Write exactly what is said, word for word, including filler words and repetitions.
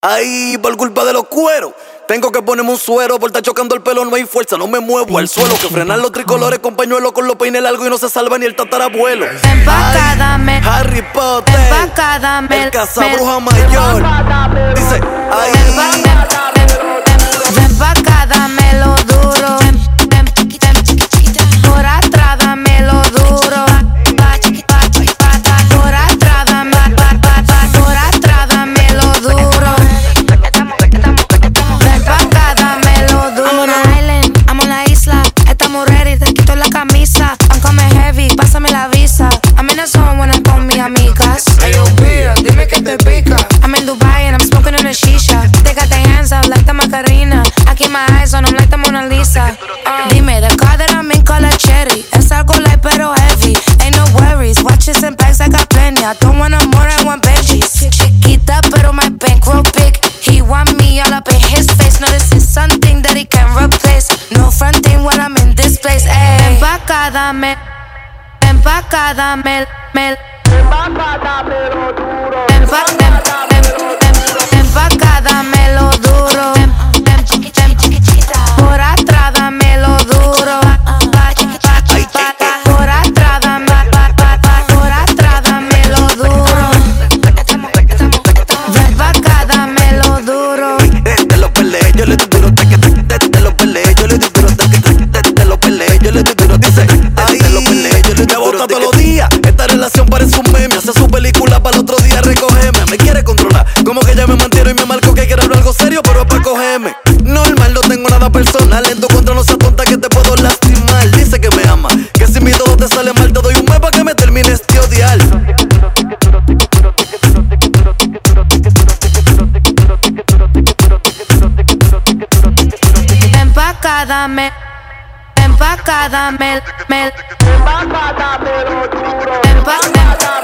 Ay, por culpa de los cueros tengo que ponerme un suero. Por estar chocando el pelo no hay fuerza, no me muevo al suelo. Que frenar los tricolores con pañuelo, con los peines largos y no se salva ni el tatarabuelo. Empacádame, Harry Potter, empacádame, el cazabruja mayor. Dice, ay, empacádame lo duro. Por atrás dame lo duro. Por atrás dame, por atrás dame lo duro. Ven pa' acá, dame lo duro. I'm on an island, I'm on la isla. Estamos ready, te quito la camisa. I'm coming heavy, pásame la visa. I'm in the zone when I'm con mis amigas. Hey, yo, pía, dime que te pica. I'm in Dubai and I'm smoking on a shisha. They got their hands out like the Macarena. I keep my eyes on them like the Mona Lisa. Uh, dime, the car that I'm in color cherry. Es algo light pero heavy. Ain't no worries, watches and bags I got plenty. I don't want no more, I want Benjis. Chiquita pero my bankroll big. He want me all up in his face. No, this is something that he can replace. No fronting when I'm in this place. Ey, empacádame, empacádame, mel. Empacádame lo duro. Empacádame lo duro. Por atrás dame lo duro. Por atrás dame, por atrás dame lo duro. Ven pa' acá, dame lo duro. te lo peleé, yo le doy duro. Te lo peleé, yo le doy duro. Te lo peleé, yo le doy duro. Dice, ay, te lo peleé, yo le doy duro. Me bota todos los días, esta relación parece un meme. Hace su película para el otro día recogerme. Me quiere controlar, como que ya me mantiene y me marco que quiere hablar algo serio, pero es pa' cogerme. Normal, no tengo nada personal. En tu contra no seas tonta que te puedo lastimar. Dice que me ama, que si mi todo te sale mal, te doy un mes pa' que me termines de odiar. Empacádame, empacádame, mel. Empacádame lo duro.